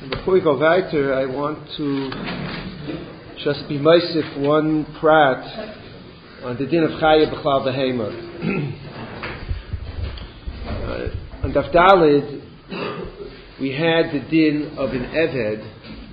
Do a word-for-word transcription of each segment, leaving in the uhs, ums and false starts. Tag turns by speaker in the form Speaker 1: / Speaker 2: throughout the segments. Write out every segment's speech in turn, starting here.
Speaker 1: Before we go weiter, I want to just be meisif one prat on the din of Chaya B'chlal Behema. uh, on Daf Daled, we had the din of an Eved,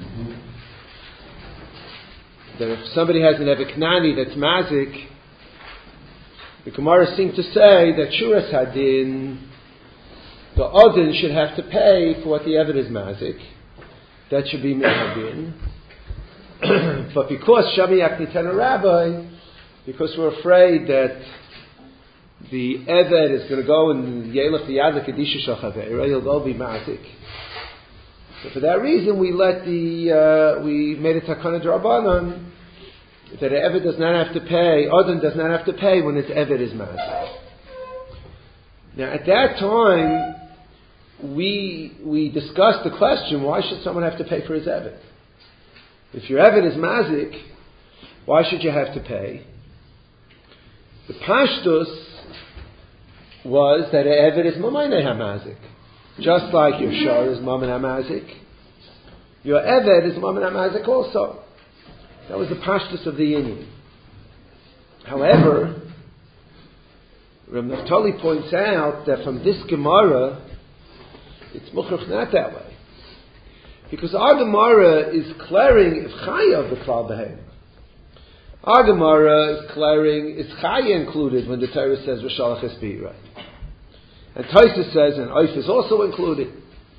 Speaker 1: that if somebody has an Eved Knani that's mazik, the Gemara seemed to say that Shuras Hadin, the Odin should have to pay for what the Eved is mazik. That should be Mehabin. But because Shamiyak Nitana Rabbi, because we're afraid that the Eved is going to go and Yelef the Yad Kedisha Shachaveira, he'll go be Mazik. So for that reason, we let the uh, we made a Takana Drabanan that an Eved does not have to pay, Odin does not have to pay when its Eved is Mazik. Now at that time, we we discussed the question: why should someone have to pay for his Eved? If your Eved is Mazik, why should you have to pay? The Pashtus was that an Eved is Mamayne HaMazik. Just like your Shar is Mamayne HaMazik, your Eved is Mamayne HaMazik also. That was the Pashtus of the Union. However, Rav Naftali points out that from this Gemara, it's Mukhrach not that way. Because our Gemara is clearing if Chaya B'Klal Behema. Our Gemara is clearing, is Chaya included when the Torah says V'shalach es B'Yirei? And Tosfos says an Oif is also included.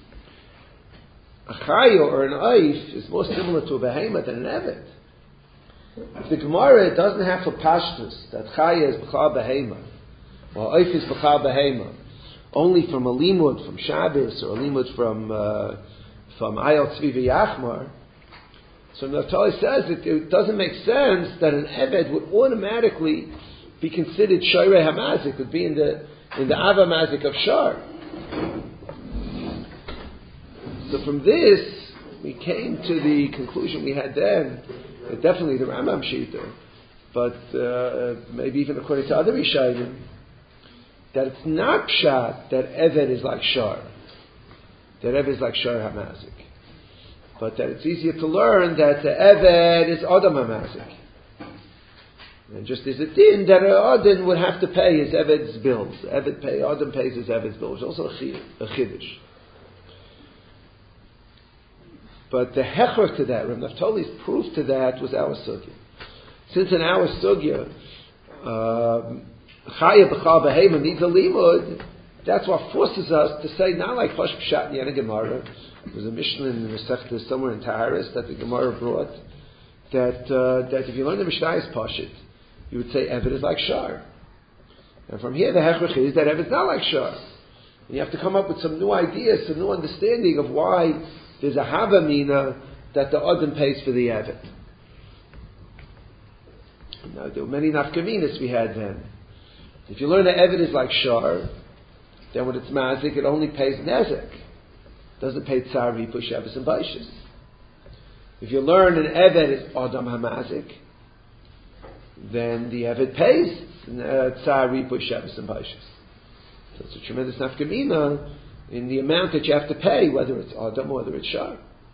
Speaker 1: A Chaya or an Oif is more similar to a Behema than an Eved. If the Gemara doesn't have a Pashtus that Chaya is B'Klal Behema, or Oif is B'Klal Behema, only from a limud from Shabbos or a limud from uh, from Ayal Tzvi V'Yachmar. So Naftali says that it doesn't make sense that an Eved would automatically be considered Shoyrei HaMazik, would be in the in the Ava Mazik of Shar. So from this, we came to the conclusion we had then, that definitely the Rambam Shita, but uh, maybe even according to other Rishonim, that it's not pshat that Eved is like Shar, that Eved is like Shar HaMazik, but that it's easier to learn that the Eved is Adam HaMazik. And just as it did, that Adam would have to pay his Eved's bills. Eved pay, Adam pays his Eved's bills. Also a chiddush. But the hecher to that, Rav Naftali's proof to that was our sugya. Since in our sugya, um, Chaya B'Chal Behema needs a limud, that's what forces us to say, not like Chosh Pshat Yana Gemara. There's a Mishnah in the Masechta somewhere in Taharis that the Gemara brought, that uh, that if you learn the Mishnah is Pashit, you would say Eved is like Shar. And from here the Hechrich is that Eved is not like Shar. And you have to come up with some new ideas, some new understanding of why there's a Havamina that the Adam pays for the Eved. Now there were many nafkaminas we had then. If you learn that Eved is like Shar, then when it's Mazik, it only pays Nezek. It doesn't pay Tsar, Ripush, Shabbos, and Baishas. If you learn an Eved is Adam HaMazik, then the Eved pays Tsar, Ripush, Shabbos, and Baishas. So it's a tremendous nafkamina in the amount that you have to pay, whether it's Adam or whether it's Shar.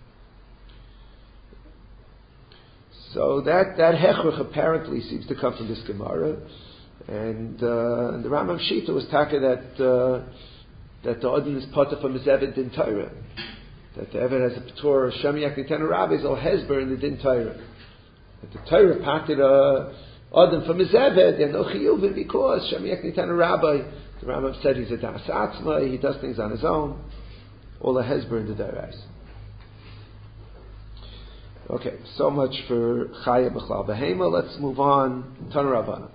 Speaker 1: So that, that Hechrich apparently seems to come from this Gemara. And, uh, and the Rambam Shita was taka that uh, that the Odin is potter from his Eved Din Torah. That the Eved has a Patur Shamiyak Nitana Rabbi is al Hezber in the Din Torah. That the Torah packed uh, Odin from his Eved and no Chiyuvin because Shamiyak Nitana Rabbi, the Rambam said he's a Das Atzma, he does things on his own. All a Hezber in the Dairais. Okay, so much for Chaya B'Chlal Behema. Let's move on. Tana Rabbana.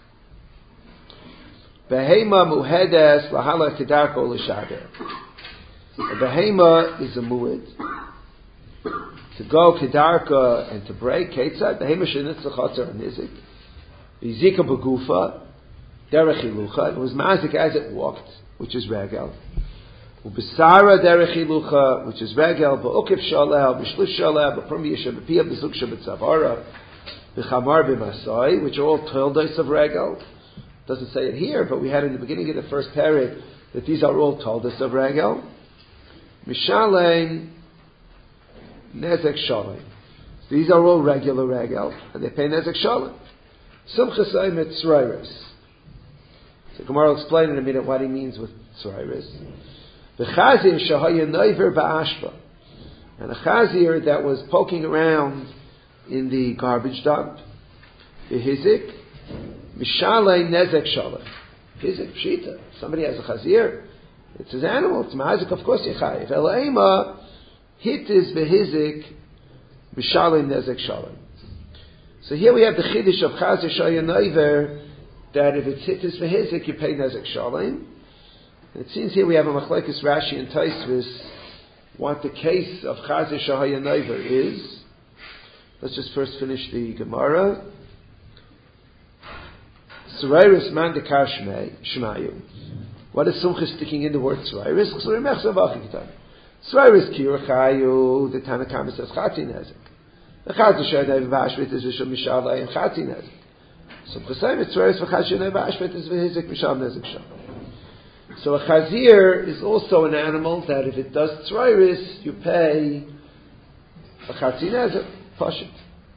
Speaker 1: Behema muhedes lahala kedarko l'shader. A behema is a mued to go kedarka and to break. Ketzad behema shenitz l'chatzar nizik. V'zika b'gufa derech hilucha. It was mazik as it walked, which is regel. Ubesara derech hilucha, which is regel. Ba'ukiv shaleh, b'shlish shaleh, b'prum yisha, b'piyah, b'zuksha, b'tzavara, b'chamar b'masai, which are all toldos of regel. Doesn't say it here, but we had in the beginning of the first parak that these are all toldos of regel. Mishalein nezek shalom. These are all regular regel, and they pay nezek shalom. Simchas Eimet tzrayris. So Gemara will explain in a minute what he means with tzrayris. The chazir shahaya noiver ba'ashba, and a chazir that was poking around in the garbage dump. The hizik mishalei nezek shalom. Hizik pshita. Somebody has a chazir. It's his animal. It's ma'azik. Of course yechayev. Elaima hit is behizik mishalei nezek shalom. So here we have the chiddush of chazir shahaya noiver, that if it's hit is behizik, you pay nezek shalom. It seems here we have a machlekes Rashi and Tosfos what the case of chazir shahaya noiver is. Let's just first finish the Gemara. Tzrayris man dekar shmayu. What is Sumcha sticking in the word tzrayris? Tzrayris kiruchayu. The Tanakama says chatzi nezek. The chazir shahaya noiver ba'ashvit is v'shum mishalei and chatzi nezek. Sumcha sayim tzrayris v'chazir shahaya noiver ba'ashvit is v'hizik mishal nezek shal. So a chazir is also an animal that if it does tzrayris, you pay a chatzi nezek. Pashut.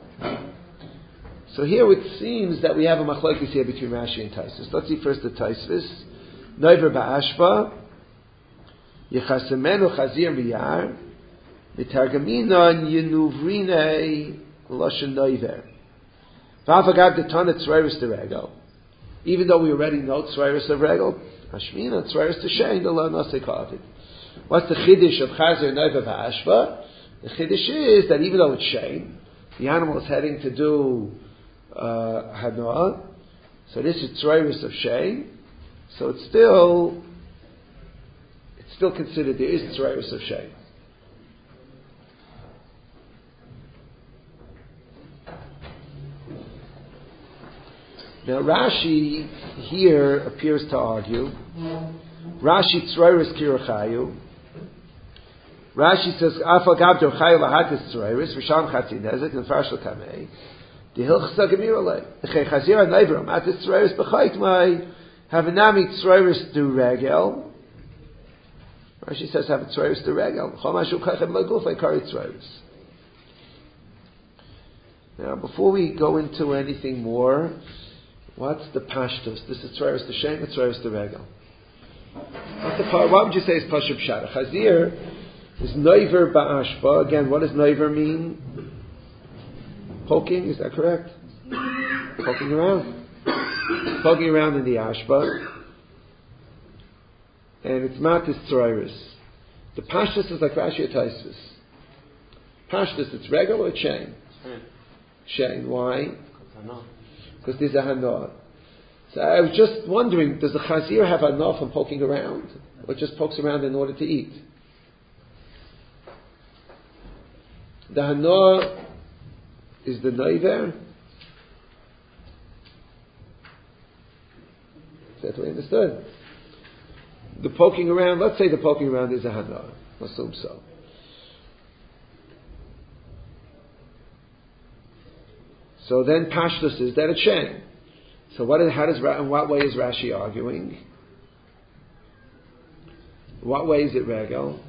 Speaker 1: So here it seems that we have a machlokes here between Rashi and Tosfos. Let's see first the Tosfos. Noiver ba'ashba yechasemenu chazir miyar mitargaminon yenuvrine loshen noiver v'avagav detana tzrayris deregel. Even though we already know tzrayris of regel, hashmina tzrayris t'shein d'lo nosei ka'avid. What's the chiddush of chazir noiver ba'ashba? The chiddush is that even though it's shein, the animal is heading to do uh, hanoah, so this is tzrayris of shein, so it's still it's still considered there is tzrayris of shein. Now Rashi here appears to argue Rashi tzrayris kiruchayu. Rashi says, "Afal gabdor chayu lahatis tzrayris v'sham chatzi nezek and farsh l'kamei the hilchsa gemiralei the chazir neiver matis tzrayris b'chayt my havenami tzrayris du regel." Rashi says, "Have tzrayris du regel chol mashu kachem lagufay kari tzrayris." Now, before we go into anything more, what's the pashtus? This is tzrayris du shem, tzrayris du regel. What's the why would you say it's pashut pshat? A chazir is noiver ba'ashba. Again, what does noiver mean? Poking, is that correct? Poking around. Poking around in the ashba. And it's matis tzrayris. The pashtus is like Rashi or Tosfos. Pashtus, it's regular or chain? Chain. Why? Because there's a hanoah. So I was just wondering, does the chazir have a hanoah from poking around? Or just pokes around in order to eat? The hanoah is the noiver. That's what we understood. The poking around, let's say the poking around is a hanoah. Assume so. So then pashtus is that a chain. So what is, how does, in what way is Rashi arguing? In what way is it regel?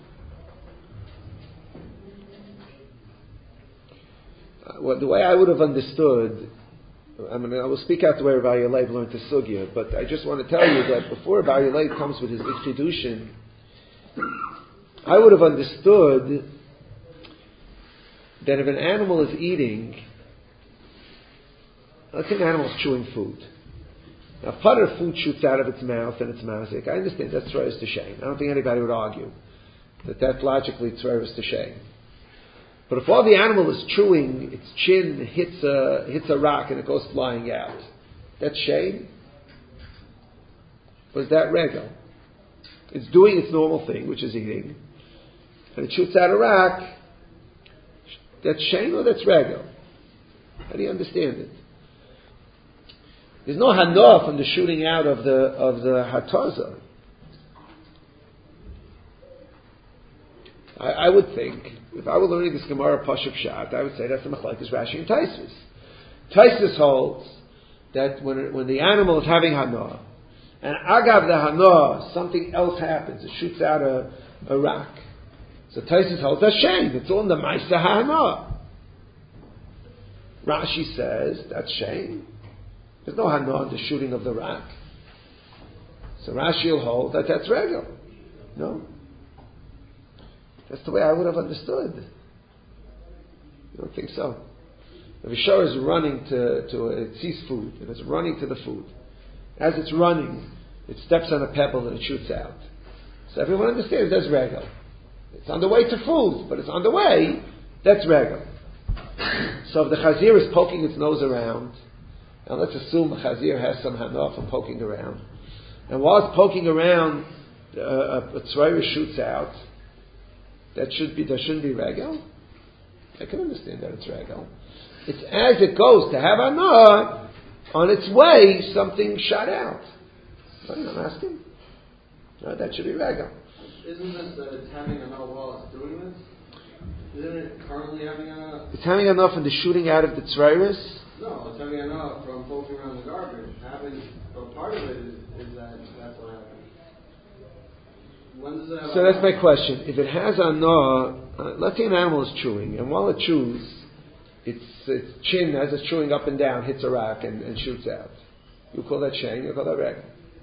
Speaker 1: Well, the way I would have understood, I mean, I will speak out the way Rabbi Yalev learned the sugya, but I just want to tell you that before Rabbi Yalev comes with his big chidushin, I would have understood that if an animal is eating, let's say an animal is chewing food. Now, if part of the food shoots out of its mouth and it's mazik, I understand that's tzrayris t'shein. I don't think anybody would argue that that's logically tzrayris t'shein. But if all the animal is chewing, its chin hits a hits a rock and it goes flying out, that's shame? Or is that regel? It's doing its normal thing, which is eating, and it shoots out a rock, that's shame or that's regel? How do you understand it? There's no hanoah from the shooting out of the of the hataza. I, I would think, if I were learning this Gemara Pashut Pshat, I would say that's the machlokes Rashi and Tosfos. Tosfos holds that when it, when the animal is having hanoah, and agav the hanoah, something else happens, it shoots out a, a rock. So Taisus holds that's shame. It's all in the Maisa Hana. Rashi says that's shame. There's no Hana in the shooting of the rak. So Rashi will hold that that's regel. No. That's the way I would have understood. You don't think so? The Vishar is running to, to it sees food, and it's running to the food. As it's running, it steps on a pebble and it shoots out. So everyone understands that's regel. It's on the way to food, but it's on the way, that's regel. So if the chazir is poking its nose around, and let's assume the chazir has some hana from poking around, and while it's poking around, uh, a, a tzrayra shoots out, that should be, there shouldn't be regel? I can understand that it's regel. It's as it goes to have hana, on its way, something shot out. Right, I'm asking. No, that should be regel.
Speaker 2: Isn't this that it's having enough while it's doing this? Isn't it currently having enough?
Speaker 1: It's having enough in the shooting out of the tzrayris?
Speaker 2: No, it's having enough from poking around the garbage. Having, but part of it is, is that that's what happens. When does it have
Speaker 1: So that's my question. If it has anah, uh, let's say an animal is chewing, and while it chews, its its chin, as it's chewing up and down, hits a rack and, and shoots out. You call that shame, you call that regel.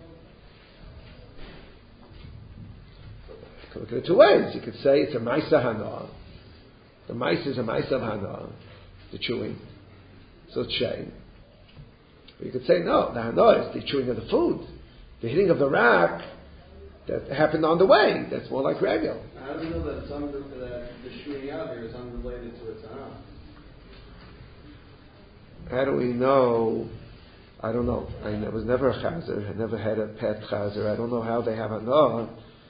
Speaker 1: You can look at it two ways. You could say it's a maisa hana. The maisa is a maisa of hana, the chewing. So it's shame. Or you could say, no, the hana is the chewing of the food. The hitting of the rack that happened on the way. That's more like regel.
Speaker 2: How do we know that some of the, that the shooting out here is unrelated to its hana?
Speaker 1: How do we know? I don't know. I was never a chazer. I never had a pet chazer. I don't know how they have hana.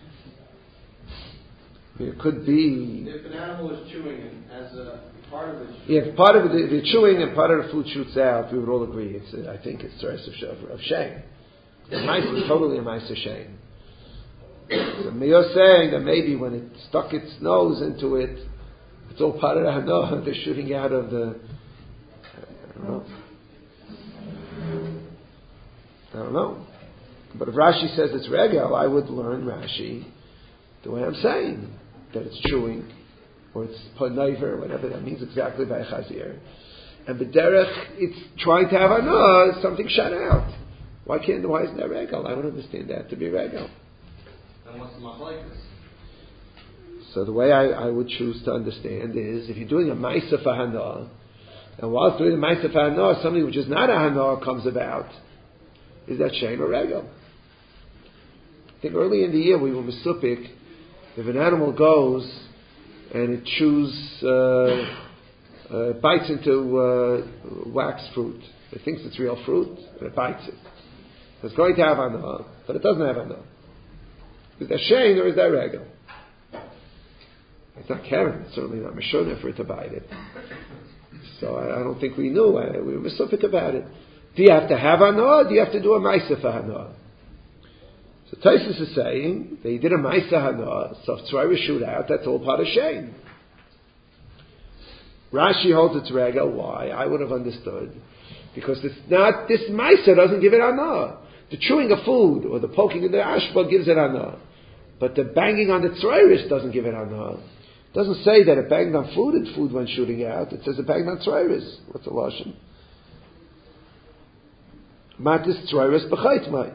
Speaker 1: It could be.
Speaker 2: If an animal is chewing and as a part of it.
Speaker 1: Yeah, if part of it, if you're chewing and part of the food shoots out, we would all agree. It's, I think it's the rest of, of shame. The mice is totally a mice of shame. So you're saying that maybe when it stuck its nose into it, it's all part of the hana. They're shooting out of the. I don't know. I don't know. But if Rashi says it's regel, I would learn Rashi the way I'm saying. That it's chewing, or it's panayver, whatever that means exactly by chazir. And b'derech, it's trying to have hana, something shut out. Why can't, why isn't that regel? I would understand that to be regel.
Speaker 2: And what's the machlokes?
Speaker 1: So the way I, I would choose to understand is, if you're doing a ma'isa for hana, and whilst doing a ma'isa for hana, something which is not a hana comes about, is that shame or regel? I think early in the year we were mesupik. If an animal goes and it chews, uh, uh, bites into uh, wax fruit, it thinks it's real fruit, and it bites it. So it's going to have hana, but it doesn't have hana. Is that shame or is that regel? It's not Karen, it's certainly not Meshonah for it to bite it. So I, I don't think we knew. I, we were misufik about it. Do you have to have hana, or do you have to do a ma'isa for hana? So Taisus is saying that he did a ma'isa hana, so if tzrayra shoot out, that's all part of shame. Rashi holds it's regel. Why? I would have understood. Because it's not, this ma'isa doesn't give it hana. The chewing of food, or the poking in the ashba gives it hana. But the banging on the tzrayris doesn't give it hana. It doesn't say that it banged on food and food when shooting out. It says it banged on tzrayris. What's the lashon? Matis tzrayris b'chait mai.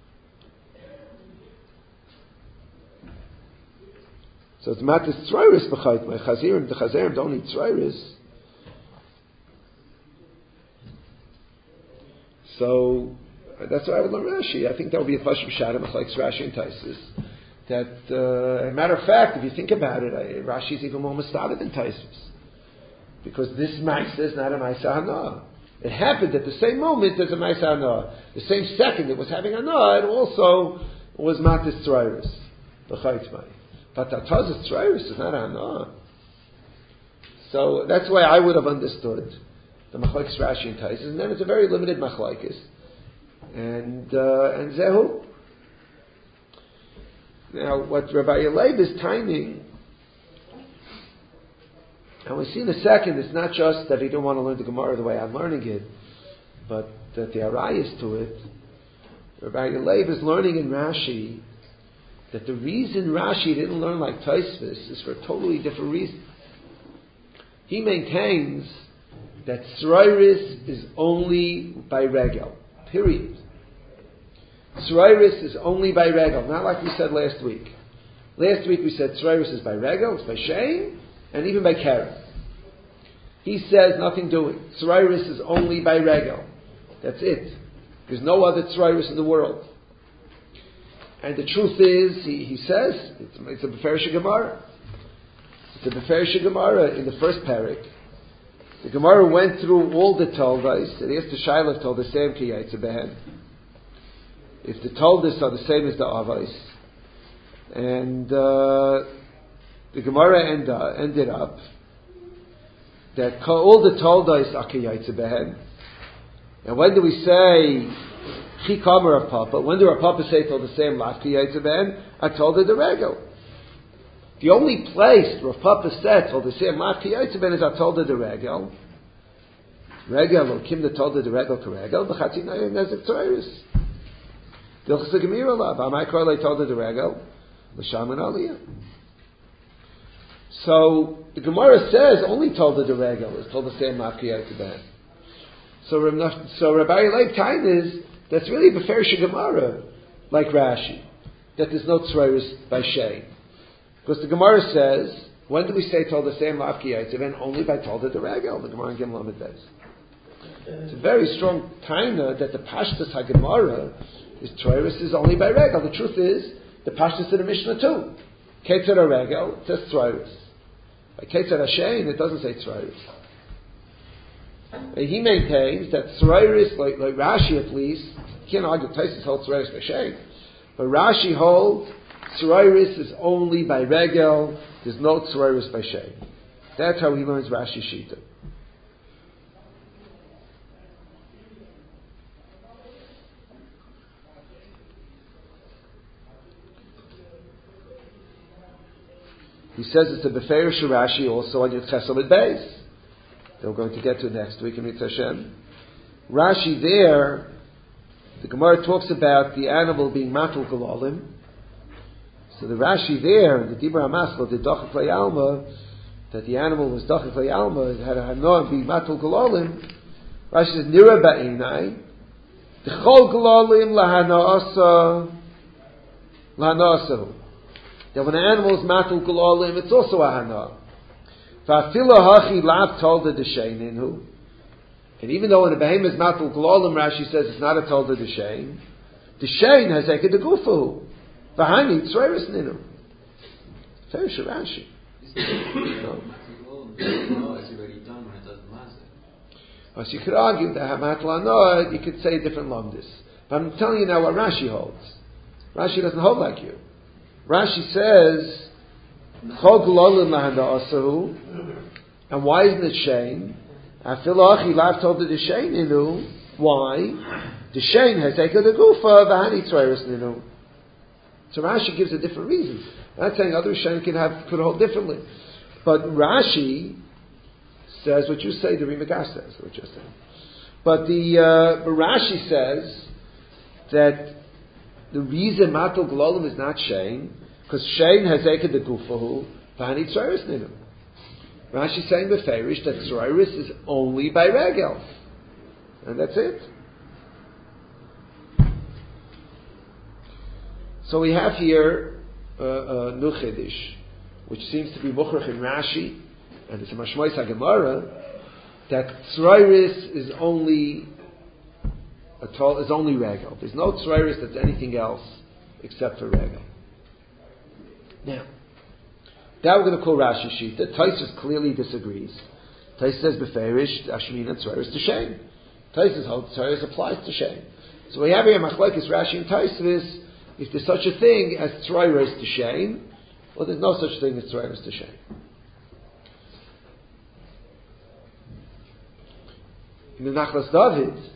Speaker 1: So it's matis tzrayris b'chait mai. Chazirim, the chazirim don't eat tzrayris. So that's why I would learn Rashi. I think that would be a pashim shadim like Rashi and Taisus. That, uh, as a matter of fact, if you think about it, I, Rashi is even more mistabed than Taisus, because this ma'isa is not a ma'isa hana. It happened at the same moment as a ma'isa hana. The same second it was having hana, it also was matis tzrayris, b'chayt mai. But tatazis tzrayris is not a hana. So that's why I would have understood the machlokes Rashi and Taisus, and then it's a very limited machlokes. And uh, and zehu. Now, what Rabbi Yaleib is timing, and we see in a second, it's not just that he didn't want to learn the Gemara the way I'm learning it, but that the arayas to it. Rabbi Yaleib is learning in Rashi that the reason Rashi didn't learn like Tosfos is for a totally different reason. He maintains that Tzroiris is only by regel. Period. Tzroiris is only by regel, not like we said last week. Last week we said Tzroiris is by regel, it's by shame, and even by keren. He says nothing doing. Tzroiris is only by regel. That's it. There's no other Tzroiris in the world. And the truth is, he, he says, it's, it's a Beferish Gemara. It's a Beferish Gemara in the first parak. The Gemara went through all the Toldos. It asked the Shaila told the same ki yaitze behen. If the Toldos are the same as the Avos, and uh, the Gemara end, uh, ended up that all the Toldos are ki yaitze behen. And when do we say Chi Kamer of Papa? When do our Papa say told the same Laf ki yaitze behen? I told her the regel. The only place where Papa said told the same Laf ki yaitze behen is I told her the regel. Regel or Kim the told her the regel karegel. B'chatzi nayim nezik tzroiris. Dilchas Gemira lav. Amai Korlei told her the regel. L'sham and aliyah. So the Gemara says only told her the regel is told the same Laf ki yaitze behen. So so Rabbi Leib Tain is that's really Beferish Gemara like Rashi that there's no tzroiris by shame, because the Gemara says when do we say told the same Laf ki yaitze behen? Only by told her the regel. The Gemara in Gimel Lamed Beis. It's a very strong taina that the Pashtus HaGemara is tzroiris is only by regel. The truth is the Pashtus of the Mishnah too. Ketzar regel it says tzroiris. By Ketzar Hashem it doesn't say tzroiris. And he maintains that tzroiris, like, like Rashi at least, you can't argue Tosfos holds tzroiris by shame, but Rashi holds tzroiris is only by regel. There's no tzroiris by shame. That's how he learns Rashi Shita. He says it's a Beferish Rashi also on Yud Ches Amud Beis. That we're going to get to next week in Mitzvah Hashem. Rashi there, the Gemara talks about the animal being matul galolim. So the Rashi there, the Dibra HaMaskal, the Dachak Alma, that the animal was Dachak Alma, it had a hanoah be matul galolim. Rashi says Nira Ba'inai, the Chol Galolim lahanaasa lahanaasa. That when an animal is matul galolim, it's also a hanoah. Va'afila hachi lav tolda d'sheininu. And even though when a behemoth is matul galolim, Rashi says it's not a tolda d'shein. D'shein has eka d'gufahu. V'hani tzroiris ninu. Very sure Rashi. So you could argue that matul hanoah, you could say different lamdis. But I'm telling you now what Rashi holds. Rashi doesn't hold like you. Rashi says, Chol Galolim Lahana and why isn't it shame? Afilachi Lav told the Shein Ninu. Why? The Shein has taken the Gufa Vahani Tzroiris Ninu. So Rashi gives a different reason. I'm not saying other Shein can have could hold differently, but Rashi says what you say. The Rimagas says what you're saying. But the uh, but Rashi says that the reason Matul Galolim is not Shein, because Shein has Eked the Gufahu, Vani Tzroiris Ninu. Rashi is saying Beferish that Tzroiris is only by Regel. And that's it. So we have here uh, uh, Nuchedish, which seems to be Mukhrach in Rashi, and it's a Mashmois HaGemara, that Tzroiris is only is only Regel. There's no Tzroiris that's anything else except for Regel. Now, that we're going to call Rashi Shita. Tosfos clearly disagrees. Tosfos says Beferish, Ashmina, Tzroiris to Shein. Tosfos holds Tzroiris applies to Shein. So we have here Machlokes Rashi and Tosfos. If there's such a thing as Tzroiris to Shein, well, there's no such thing as Tzroiris to Shein. In the Nachlas David,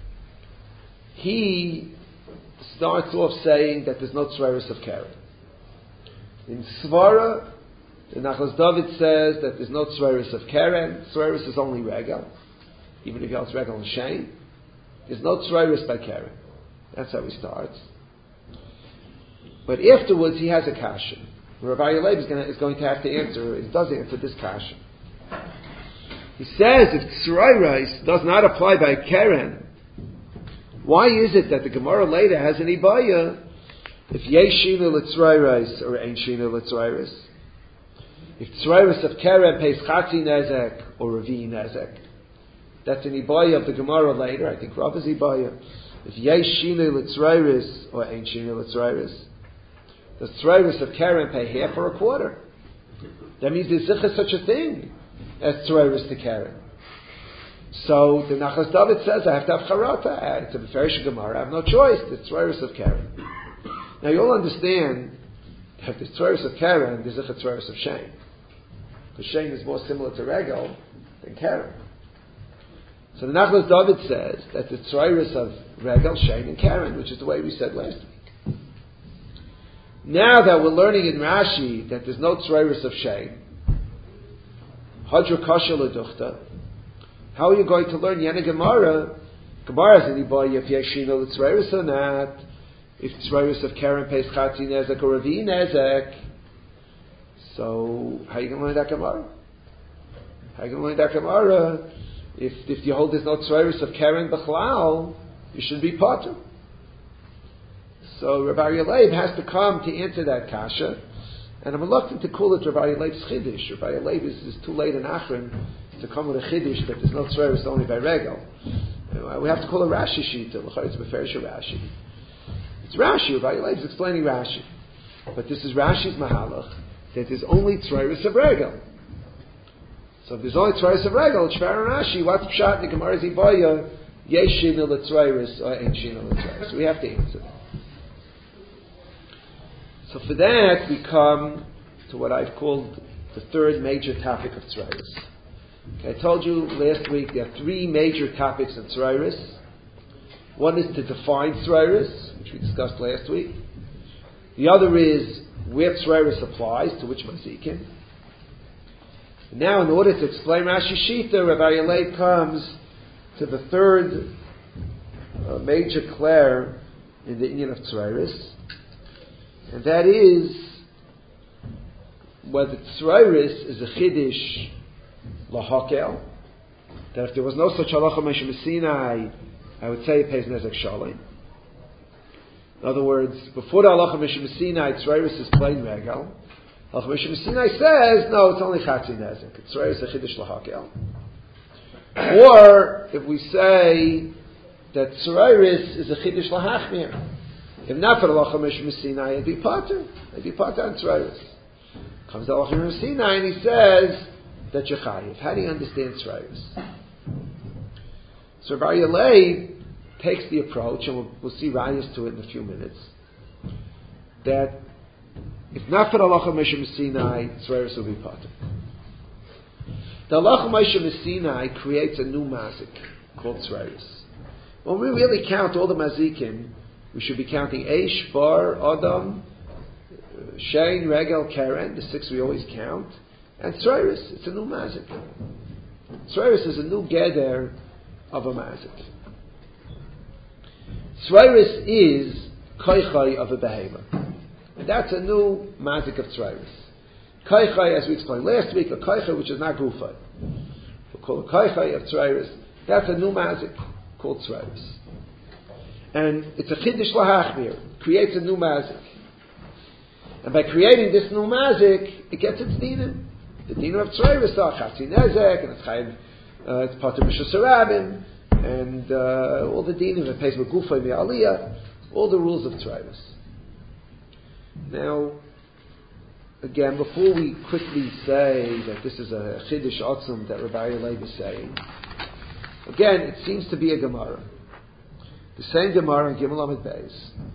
Speaker 1: he starts off saying that there's no tzroiris of keren. In Svara, the Nachlas David says that there's no tzroiris of keren. Tzroiris is only regel, even if you else regel and shein. There's no tzroiris by keren. That's how he starts. But afterwards he has a kasha. Rabbi Yalev is, is going to have to answer, it does answer this kasha. He says if tzrairos does not apply by Keren, why is it that the Gemara later has an ibaya if yesh shina l'tzrairos or ain't shina l'tzrairos? If tzrairos of Keren pays chatzi nezek or revi nezek, that's an ibaya of the Gemara later. I think Rav is ibaya. If yesh shina l'tzrairos or ain't shina l'tzrairos, the tzrairos of Keren pay half or a quarter. That means there's such a thing as tzrairos to Keren. So the Nachas David says, I have to have charata. It's a Beferish Gemara. I have no choice. The tzrairos of Keren. Now you'll understand that the tzrairos of Keren, there's a tzrairos of Shein. Because Shein is more similar to Regel than Keren. So the Nachas David says that the tzrairos of Regel, Shein, and Keren, which is the way we said last week. Now that we're learning in Rashi that there's no tzrairos of Shein, Hadra Kasha L'Duchta, how are you going to learn Yana Gemara? Gemara is any boy if Yeshino l'tzrairos or not. If tzrairos of Keren pays Chatzi Nezek or Revi Nezek. So, how are you going to learn that Gemara? How are you going to learn that Gemara? If, if you hold there's no tzrairos of Keren B'chlal, you should be potter. So, Rabbi Yalev has to come to answer that kasha. And I'm reluctant to call it Rabbi Yalev's Chiddush. Rabbi Yalev is, is too late in Achron to come with a Chiddush that there's no tzrairos only by Regel. Uh, we have to call a Rashi Shita. It's Beferish Rashi. It's Rashi. Rabbi Yalev is explaining Rashi. But this is Rashi's Mahalach that there's only tzrairos of Regel. So if there's only tzrairos of Regel, Shvar and Rashi, what's Pshat in the Gemara Zibaya? Yesh shina l'tzrairos or ain't shina l'tzrairos. So we have to answer. So for that, we come to what I've called the third major topic of tzrairos. Okay, I told you last week there are three major topics of tzrairos. One is to define tzrairos, which we discussed last week. The other is where tzrairos applies, to which mazikin. Now, in order to explain Rashi Shita, Rabbi Yalev comes to the third uh, major clair in the Inyan of tzrairos. And that is whether tzrairos is a chiddush lahakel, that if there was no such halacha Moshe Sinai, I would say it pays nezek shalim. In other words, before the halacha Moshe Sinai, tzrairos is plain regel. Halacha Moshe Sinai says no, it's only chatzi nezek. Tzrairos is a chiddush lahakel. Or if we say that tzrairos is a chiddush lahachmir. If not for the halacha Moshe Sinai, it'd be pater. It'd be pater on tzrairos. Comes the halacha Moshe Sinai and he says that you're chayiv. How do you understand tzrairos? So Rabbi Yalev takes the approach, and we'll, we'll see rayas to it in a few minutes, that if not for the halacha Moshe Sinai, tzrairos will be pater. The halacha Moshe Sinai creates a new mazik called tzrairos. When we really count all the mazikim, we should be counting Eish, Bar, Adam, Shein, Regel, Keren, the six we always count, and tzrairos. It's a new mazik. Tzrairos is a new geder of a mazik. Tzrairos is koichai of a behemoth. And that's a new mazik of tzrairos. Koichai, as we explained last week, a koichai which is not gufay. We call it koichai of tzrairos. That's a new mazik called tzrairos. And it's a chiddush lahachmir. Creates a new mazik. And by creating this new mazik, it gets its dinim. The dinim of tzrairos are chatzi nezek, and it's chayiv, uh, it's pater b'shus harabim, and uh, all the dinim, it pays megufay me'aliyah, all the rules of tzrairos. Now, again, before we quickly say that this is a chiddush atzum that Rabbi Yalev is saying, again, it seems to be a Gemara. The same Gemara in Gimel Amid Beis.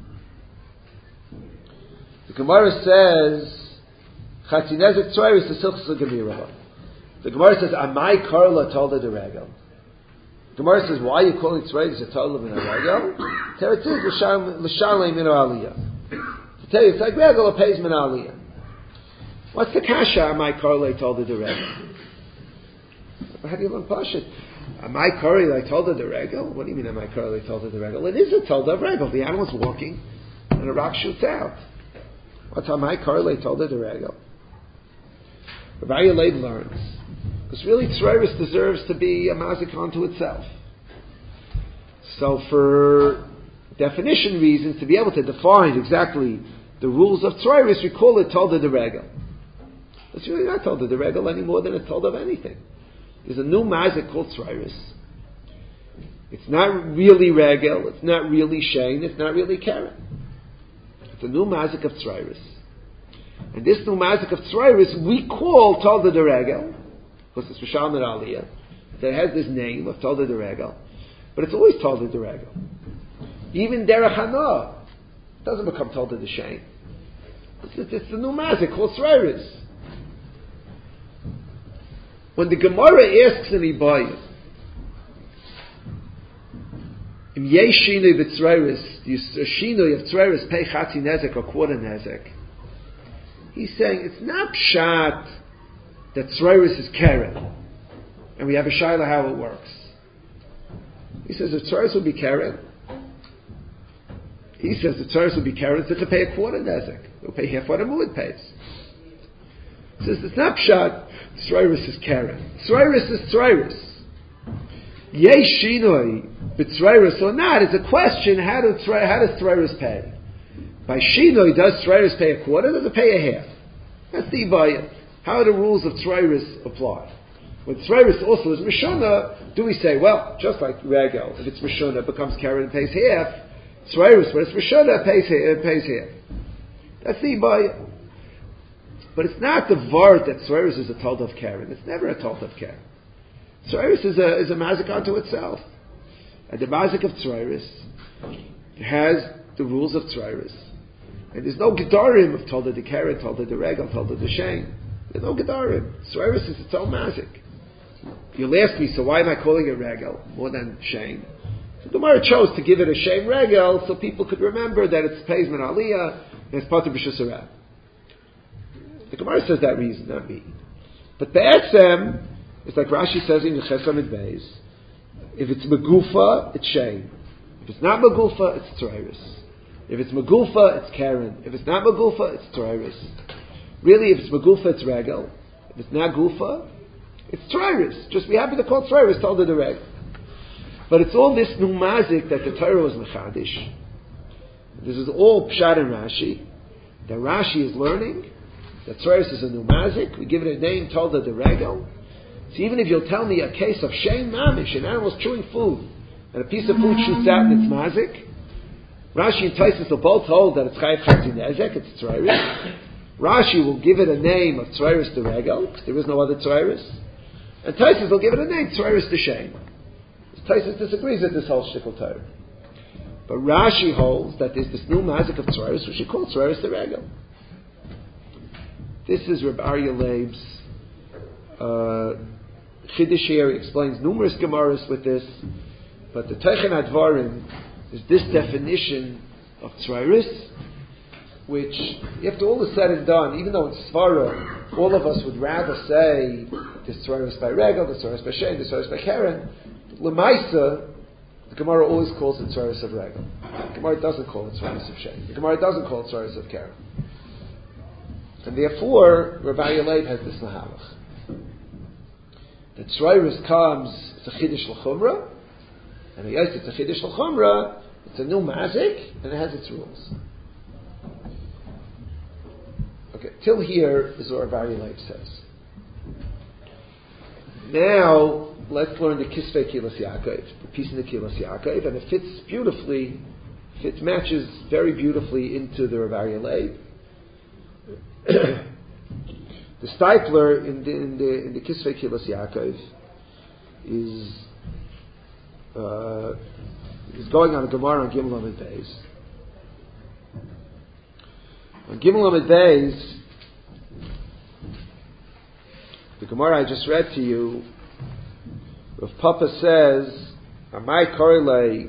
Speaker 1: The Gemara says, Chatzi nezek tzrairos is silchus l'gemirah. The Gemara says, Amai karla tolda de regel. The Gemara says, why are you calling tzrairos a tolda min regel? Teretz is l'shalei min aliyah. To tell you, it's like regel, it pays min aliyah. What's the kasha, Amai karla tolda de regel? How do you learn Pashut? Am I curry like told her the regel? What do you mean am I curry like told her the regel? It is a told of regel. The animal's walking and a rock shoots out. What's how my correlate told her the regel? Rabbi Yaleid learns. Because really, Tzreiris deserves to be a mazik unto itself. So for definition reasons, to be able to define exactly the rules of Tzreiris, we call it Tolda de Regel. It's really not Tolda de Regel any more than it's Tolda of anything. There's a new mazik called Tzreiris. It's not really Regel, it's not really Shane, it's not really Karen. It's a new mazik of Tzreiris. And this new mazik of Tzreiris we call Tolda de Regel, because it's Rishal Mir Aliyah. It has this name of Tolda de Regel, but it's always Tolda de Regel. Even Derech Hana doesn't become Tolda de Shane. It's, it's the new mazik called Tzreiris. When the Gemara asks an Ibayim, Im yesh shinui b'Tzreiris, the shinui of Tzreiris pay chatzi nezek or quarter nezek, he's saying it's not pshat that Tzreiris is Karen, and we have a shaila how it works. He says if Tzreiris will be Karen, he says if Tzreiris will be Karen, so to pay a quarter nezek. They'll pay half what a muad pays. He says it's not pshat Tzreiris is Karen. Tzreiris is Tzreiris. Yesh shinoi b'Tzreiris or not is a question. How do how does Tzreiris pay? By shinoi, does Tzreiris pay a quarter? Does it pay a half? That's the Ibayim. How do the rules of Tzreiris apply? When Tzreiris also is Mishana, do we say, well, just like Regel, if it's Mishana, it becomes Karen and pays half. Tzreiris, when it's Mishana, it pays, it pays half. That's the Ibayim. But it's not the Vart that Tzreiris is a Told of Karen. It's never a Told of Karen. Tzreiris is a, is a mazik unto itself. And the mazik of Tzreiris has the rules of Tzreiris. And there's no Gedarim of Tolda de Karen, Tolda de Regel, Tolda de Shane. There's no Gedarim. Tzreiris is its own mazik. You'll ask me, so why am I calling it Regel more than Shane? So the Gemara chose to give it a Shane Regel so people could remember that it's Pays Min Aliyah and it's Pater B'Shus Harab. The Gemara says that reason, not me. But Be'etzem, it's like Rashi says in Yechesam Amid Beis, if it's Megufa, it's Shane. If it's not Megufa, it's Tzreiris. If it's Megufa, it's Karen. If it's not Megufa, it's Tzreiris. Really, if it's Megufa, it's Regel. If it's not Gufa, it's Tzreiris. Just we happen to call Tzreiris Tolda de Regel. But it's all this new mazik that the Torah was Mechadish. This is all Pshat and Rashi. That Rashi is learning that Tzreiris is a new mazik. We give it a name Tolda de Regel. So even if you'll tell me a case of Shein Mamish, an animal's chewing food, and a piece of food shoots out and it's mazik, Rashi and Taisus will both hold that it's Chayiv Chatzi Nezek, it's Tzreiris. Rashi will give it a name of Tzreiris de Regel, because there is no other Tzreiris. And Taisus will give it a name, Tzreiris de Shein. Taisus disagrees with this whole shtickle Torah. But Rashi holds that there's this new mazik of Tzreiris, which he calls Tzreiris de Regel. This is Reb Aryeh Leib's uh, Chiddush here. He explains numerous Gemaras with this, but the Teichen Advarim is this definition of Tzreiris, which, after all is said and done, even though it's Svara, all of us would rather say this Tzreiris by Regel, this Tzreiris by Shein, this Tzreiris by Karen. L'maisa, the Gemara always calls it Tzreiris of Regel. The Gemara doesn't call it Tzreiris of Shein. The Gemara doesn't call it Tzreiris of Karen. And therefore, Rabbi Yaleid has this mahalach. The Tzreiris comes, it's a Chiddush L'chumra, and yes, it's a Chiddush L'chumra, it's a new mazik, and it has its rules. Okay, till here is what Rabbi Yaleid says. Now, let's learn the Kisvei Kilas Yaakov, the piece in the Kilas Yaakov, and it fits beautifully, it matches very beautifully into the Rabbi Yaleid. The Steipler in the in the in the Kisvei Kilas Yaakov is uh, is going on a Gemara on Gimel Amid Beis. On Gimel Amid Beis, the Gemara I just read to you, Rav Papa says, "Amai Korelei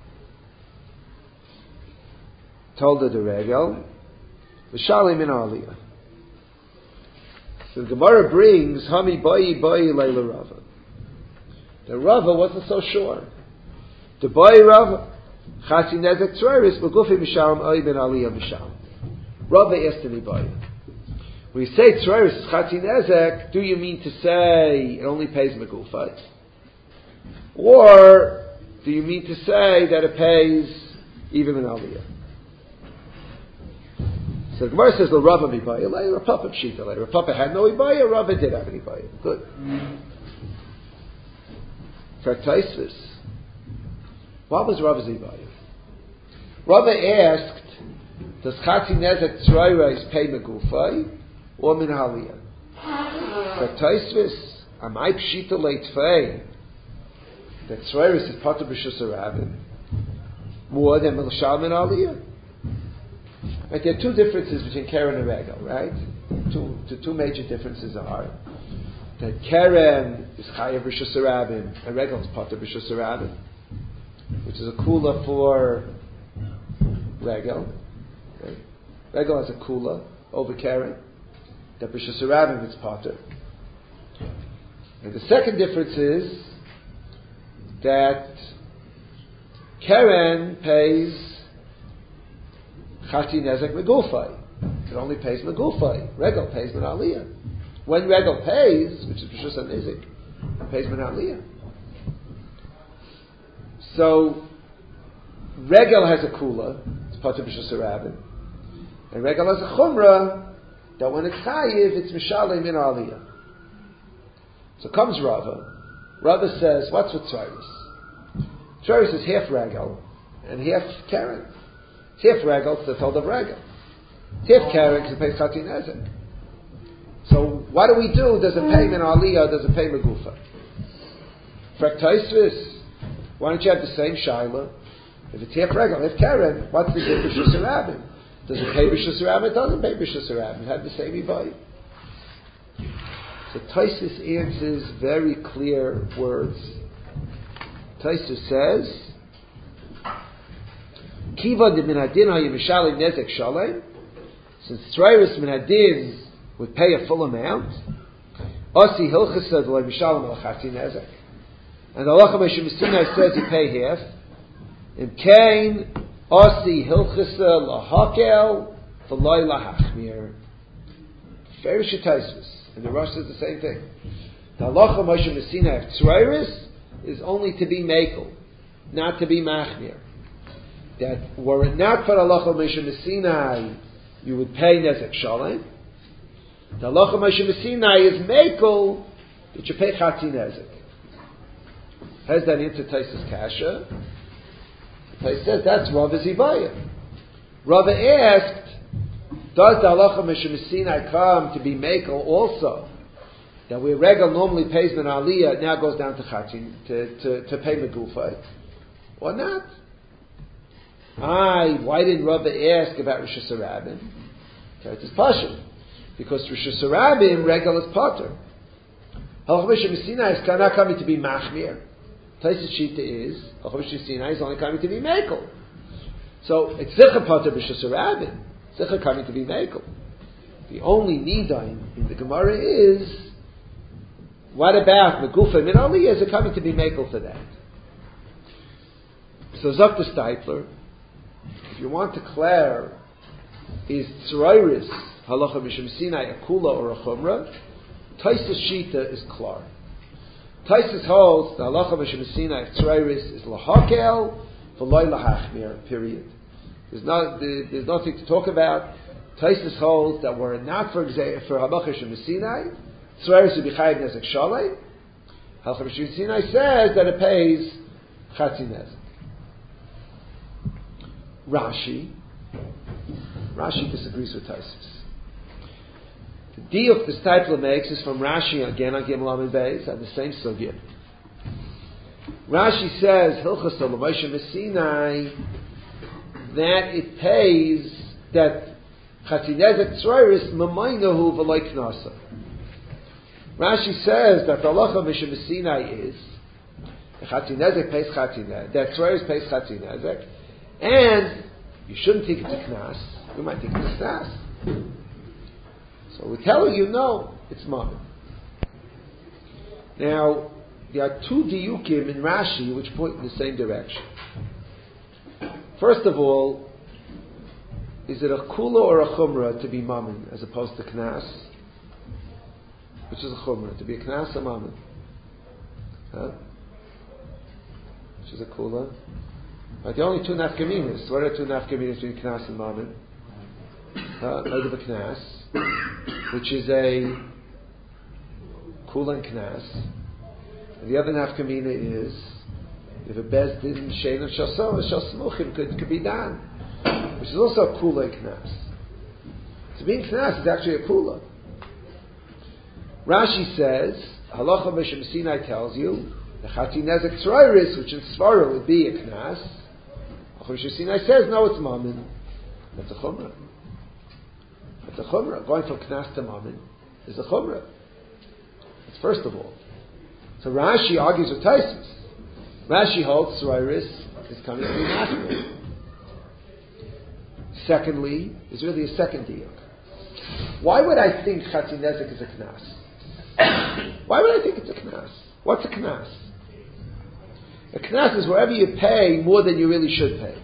Speaker 1: Tolda de Regel, v'Shalim Min Aliyah." So the Gemara brings Hami Bayi Bayi Leila Rava. The Rava wasn't so sure. The Bayi Rava Chasi Nezek Tzreiris B'Gufi B'Shalom Oy Ben Aliyah B'Shalom. Rava asked anybody. When you say Tzroiris is Chatzi Nezek, do you mean to say it only pays Megufay? Or do you mean to say that it pays even in Aliyah? So the Gemara says, "Lo Rava Mibaya, later Papa Pshita, later Papa had no Ibaya, Rava did have an Ibaya." Good. For Taisvis, what was Rava's Ibaya? Rava asked, "Does Chatzi Nezek Tzroiris pay Megufay or min Aliyah?" For Taisvis, Amai Pshita Leitfei, that Tzroiris is Pater B'Shus Rabin more than Melashal min Aliyah. Right, there are two differences between Keren and Regel, right? Two, two, two major differences are that Keren is Chayav B'Shus Rabin and Regel is Pater B'Shus Rabin, which is a kula for Regel. Okay? Regel has a kula over Keren, that B'Shus Rabin is Pater. And the second difference is that Keren pays Chatzi Nezek Megufay. It only pays Megufay. Regel pays Min Aliyah. When Regel pays, which is B'Shus HaNizik, it pays Min Aliyah. So, Regel has a kula, it's Pater B'Shus HaRabin, and Regel has a chumrah, that when it's Chayiv, it's Mishalei Min Aliyah. So comes Rava. Rava says, what's with Tzroiris? Tzroiris is half Regel, and half Keren. It's half Regel, it's the told of Regel. It's half Keren, because it pays Chatzi Nezek. So what do we do? Does it pay Min Aliyah, does it pay Megufa? Frek Taisvis, why don't you have the same Shaila? If it's half Regel, half Keren, what's the difference with B'Shus HaRabin? Does it pay B'Shus HaRabin? It doesn't pay B'Shus HaRabin. It had the same Ibai. So Taisus answers very clear words. Taisus says, Kiva de minadin hayimishali nezek shalem. Since Tzroiris minadin would pay a full amount, Asi hilchasa v'lo mishalim al chatzi nezek. And the halacha Moshe Sinai says you pay half. In Cain, Asi hilchasa lahakel v'lo lahachmir. Very shitaisus. And the Rosh says the same thing. The halacha Moshe Sinai of Tzroiris is only to be mekel, not to be machmir. That were it not for halacha Moshe Sinai, you would pay nezek shalem. The halacha Moshe Sinai is mekel that you pay chatzi nezek. Has that answer Taisus Kasha? Taisus says that's Rava's Ibaya. Rava asked, does the halacha Moshe Sinai come to be mekel also? That where Regel normally pays Min Aliyah, now goes down to chatzi, to, to, to pay Megufay. Or not? Aye, why didn't Rava ask about Rosh Hashanah? Okay, it's Pashut. Because Rosh Hashanah, Regel is Potter. Halacha Moshe Sinai is not coming to be Machmir. Taisus Shita is, Halacha Moshe Sinai is only coming to be Mekel. So, it's Zicha Potter Rosh Hashanah. Zicha coming to be Mekel. The only Nidain in the Gemara is, what about Megufa Min Aliyah? Is it coming to be Mekel for that? So, Zok the Steipler, if you want to declare, is Tzroiris halacha Moshe Sinai a kula or a chumrah? Taisus Shita is klar. Taisus holds the halacha Moshe Sinai of Tzroiris is lahakel v'loy lahachmir. Period. There's not there, there's nothing to talk about. Taisus holds that were it not for example for halacha Moshe Sinai, Tzroiris would be chayiv nezek shalei. Halacha Moshe Sinai says that it pays chatzi nezek. Rashi, Rashi disagrees with Taisus. The diuk the Steipler makes is from Rashi again on Gimel Amud Beis on the same sugya. Rashi says Hilchos Moshe Sinai that it pays that Chatzi Nezek Tzroiris Mamainahu v'lo Knasa. Rashi says that the halacha Moshe Sinai is Chatzi Nezek pays Chatzi Nezek, that Tzroiris pays Chatzi Nezek. And you shouldn't think it's a knas. You might think it's a knas. So we're telling you, no, it's mammon. Now, there are two diukim in Rashi which point in the same direction. First of all, is it a kula or a chumrah to be mammon as opposed to knas? Which is a chumrah, to be a knas or mammon? Huh? Which is a kula? Right, the only two nafkaminas. What are two nafkaminas between knas and mammon? Huh? Like the knas, which is a kula and knas. And the other nafkamina is if a bezdin shein of shasam shasmuchim could could be done, which is also a kula and knas. So being knas is actually a kula. Rashi says halacha Moshe Sinai tells you the chati nezek tzroiris, which in svara would be a knas. Moshe Sinai says no, it's mammon. That's a chumrah. That's a chumrah. Going from knas to mammon is a chumrah. That's first of all. So Rashi argues with Tosfos. Rashi holds tzroiris is coming to be machmir. Secondly, there's really a second deal. Why would I think chati nezek is a knas? Why would I think it's a knas? What's a knas? A knas is wherever you pay more than you really should pay.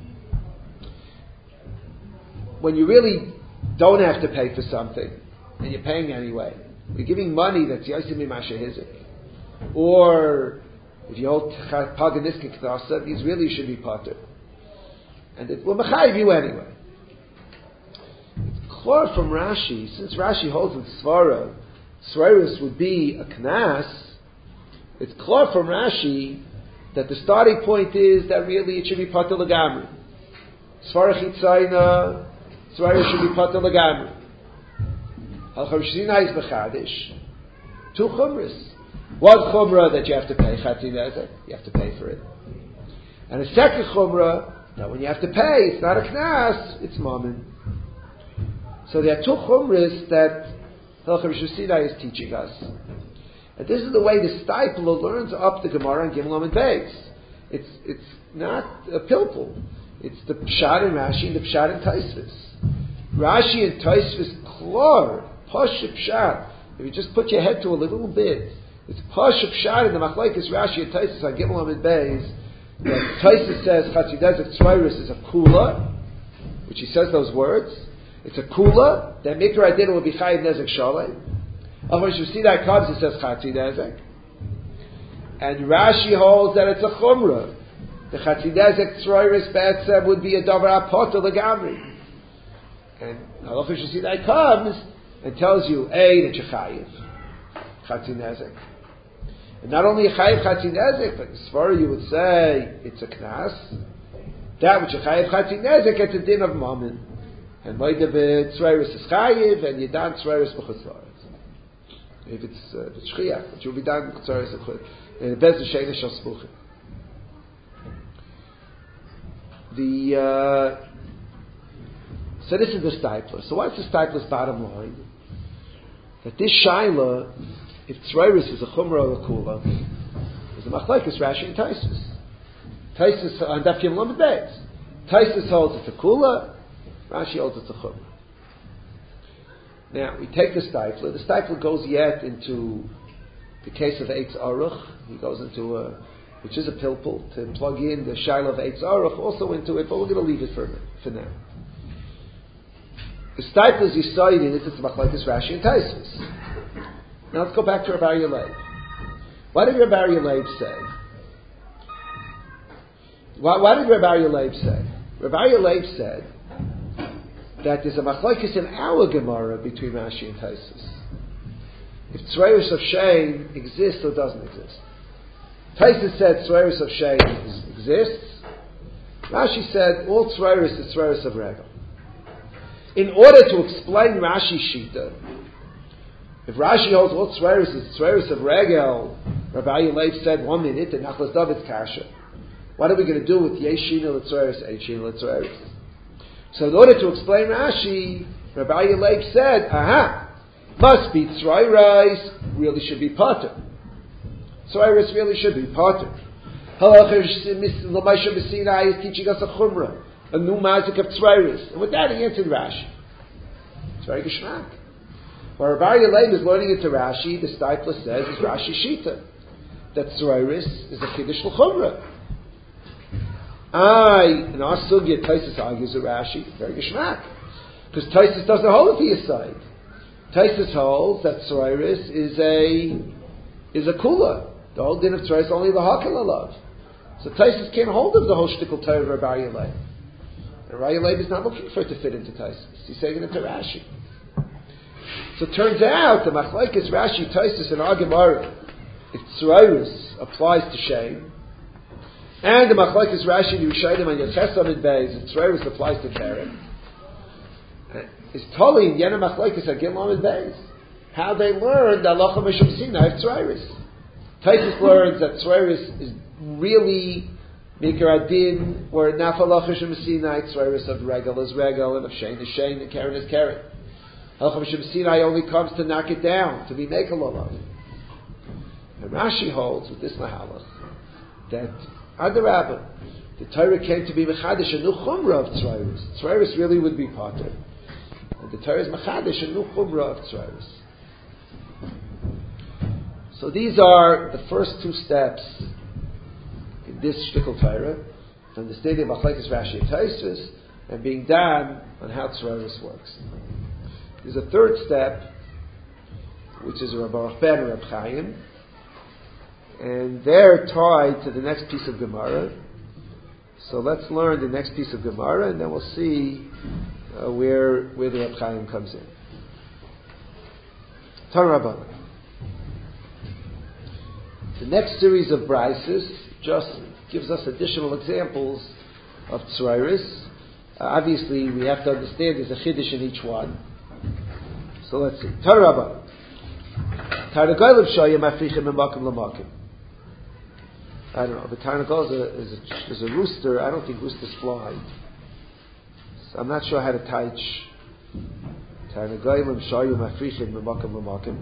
Speaker 1: When you really don't have to pay for something, and you're paying anyway, you're giving money that's yosim mimasha hizik. Or if you hold paganistic knasa, these really should be potter, and it will mechayiv you anyway. It's clear from Rashi, since Rashi holds in svara, tzroiris would be a knas. It's clear from Rashi that the starting point is that really it should be potter legamri. Svara chitzayna, tzroiris should be potter legamri. Al Choshinai is bechadish. Two chumras. One chumrah that you have to pay, chati nezek, you have to pay for it. And a second chumrah, that when you have to pay, it's not a knas, it's mammon. So there are two chumras that Hilchah Rosh Sinai is teaching us. And this is the way the Steipler learns up the Gemara and Gimel Amud Beis. It's it's not a pilpul. It's the Pshat and Rashi and the Pshat and Tosfos. Rashi and Tosfos klar, Pasha Pshat. If you just put your head to a little bit, it's Pasha Pshat in the Machlokes Rashi and Tosfos on Gimel Amud Beis. That Tosfos says Chatzi Nezek Tzroiris is a kula, which he says those words. It's a kula. That Mikra Adin will be Chayiv Nezek Shalei. Of course, you see that comes, it says Chatzi Nezek. And Rashi holds that it's a chumrah. The Chatzi Nezek Tzroiris Be'etzem would be a davar apotel legamri. And Halacha you see that comes and tells you A, that you're chayiv Chatzi Nezek. And not only a chayiv Chatzi Nezek, but as far as you would say it's a knas. That which a chayiv Chatzi Nezek, it's a din of mammon. And Moedeh Tzroiris is chayiv, and Yedan Tzroiris b'chutzlaretz. If it's uh, it's shchiach, it will be done Tzroiris in Bez Sheina Shal Spuchim. The uh, so this is the Steipler. So what's the Steipler's bottom line? That this shaila, if Tzroiris is a chumrah or a kula, is a machlokes Rashi and Tosfos. Tosfos on Daf Yom Lamed Beis. Tosfos holds it's a kula. Rashi holds it's a chumrah. Now we take the Steipler. The Steipler goes yet into the case of Eitz Aruch. He goes into a, which is a pilpul, to plug in the shaila of Eitz Aruch also into it, but we're going to leave it for for now. The Steipler's decided it's machlokes Rashi and Tosfos. Now let's go back to Rabbi Aryeh Leib. What did Rabbi Aryeh Leib say? What, what did Rabbi Aryeh Leib say? Rabbi Aryeh Leib said that there's a machlokes in our Gemara between Rashi and Tosfos. If tzroiris of shein exists or doesn't exist. Tosfos said tzroiris of shein exists. Rashi said all tzroiris is tzroiris of regel. In order to explain Rashi's shita, if Rashi holds all tzroiris is tzroiris of regel, Rabbi Aryeh Leib said one minute and Nachlas David's kasha. What are we going to do with yeshina l'tzroiris, eishina l'tzroiris? So in order to explain Rashi, Rabbi Aryeh Leib said, aha, must be tzroiris, really should be potter. Tzroiris really should be potter. Halacha Moshe Sinai is teaching us a chumrah, a new mazik of tzroiris. And with that he answered Rashi. It's very geschmack. While Rabbi Aryeh Leib is learning it to Rashi, the Steipler says is Rashi Shita, that tzroiris is a chiddush l'chumrah. I, in our sugya, Taisus argues with Rashi, very geschmack. Because Taisus doesn't hold it to his side. Taisus holds that Tzorayris is a, is a kula. The whole din of Tzorayris is only the hakal alav. So Taisus can't hold of the whole shtickle Torah of Rabbi Yalev. And Rabbi Yalev is not looking for it to fit into Taisus. He's taking it to Rashi. So it turns out the machlekes Rashi, Taisus, and our Gemara, if Tzorayris applies to Shem, and the machlekes Rashi, the Yerushalayim, and Yoches Amid Beis, if Tzorayris applies to Keren, is Toli in Yena machlekes Agil Amid Beis. How they learned Halacha Mishum Sinai of Tzorayris. Taisus learns that Tzorayris is really Mikar Adin, where Naf Halacha Mishum Sinai, Tzorayris of Regal is Regal, and of Shein is Shein, and Keren is Keren. Halacha Mishum Sinai only comes to knock it down, to be Mekel Olav. And Rashi holds with this Mahalach that Adarabah, the Torah came to be Mechadish and Nuchumra of Tzorayris. Tzorayris really would be Potter. And the Torah is Mechadish and Nuchumra of Tzorayris. So these are the first two steps in this Shtickle Torah, understanding Machlekes Rashi and Taisus, and being done on how Tzorayris works. There's a third step, which is Rabbi Baruch Ben and Reb Chaim, and they're tied to the next piece of Gemara. So let's learn the next piece of Gemara, and then we'll see uh, where where the Reb Chaim comes in. Tan Rabbanan. The next series of brises just gives us additional examples of Tzorayris. Uh, obviously, we have to understand there's a chiddush in each one. So let's see. Tan Rabbanan. Tarnagolim shoyim africhim emakim lemakim. I don't know. The Tarnagol is a, is, a, is a rooster. I don't think roosters fly. So I'm not sure how to teach Tarnagolim shoyim africhim emakim lemakim.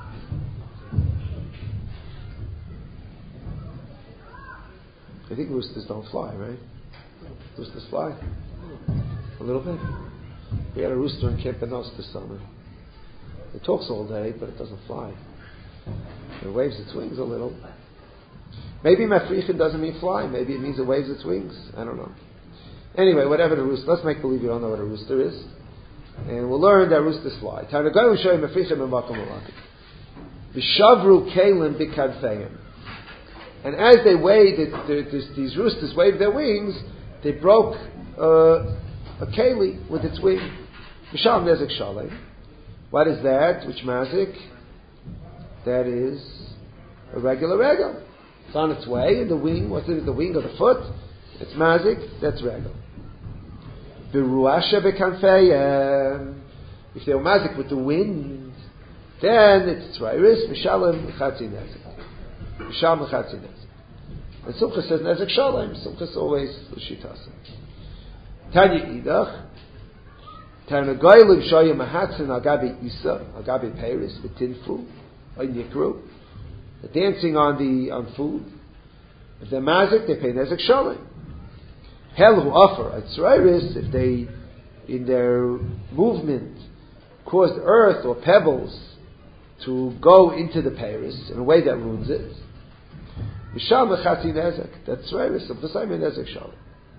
Speaker 1: I think roosters don't fly, right? Roosters fly? A little bit. We had a rooster in Camp Benos this summer. It talks all day, but it doesn't fly. It waves its wings a little. Maybe mafrichin doesn't mean fly. Maybe it means it waves its wings. I don't know. Anyway, whatever the rooster, let's make believe you don't know what a rooster is. And we'll learn that roosters fly. Tarnagolim shoyim mafrichin b'makom l'makom. V'shavru kelim b'kadfeim. And as they waved, these roosters waved their wings, they broke uh, a keli with its wing. V'sham nezek shalem. What is that? Which mazik? That is a regular regal. It's on its way, and the wing, what's it, the wing of the foot? It's mazik, that's regal. V'ruasha bekanfeyem. If they were mazik with the wind, then it's tzorayris, v'shalem chatzi nezik. V'shalem chatzi nezik. And Sumcha says nezek shalem. Sumcha's always l'shitasa. Tanya idach. Tarnagolim shoyim mahatzin agabi isa, agabi peris, v'tinfu, or nikru. They're dancing on the on food. If they're mazik, they pay nezek shalem. Hell who offer at tzorayris, if they, in their movement, caused earth or pebbles to go into the peris in a way that ruins it. Mishal mechatzi nezek. That's tzorayris. Of the same nezek shalem.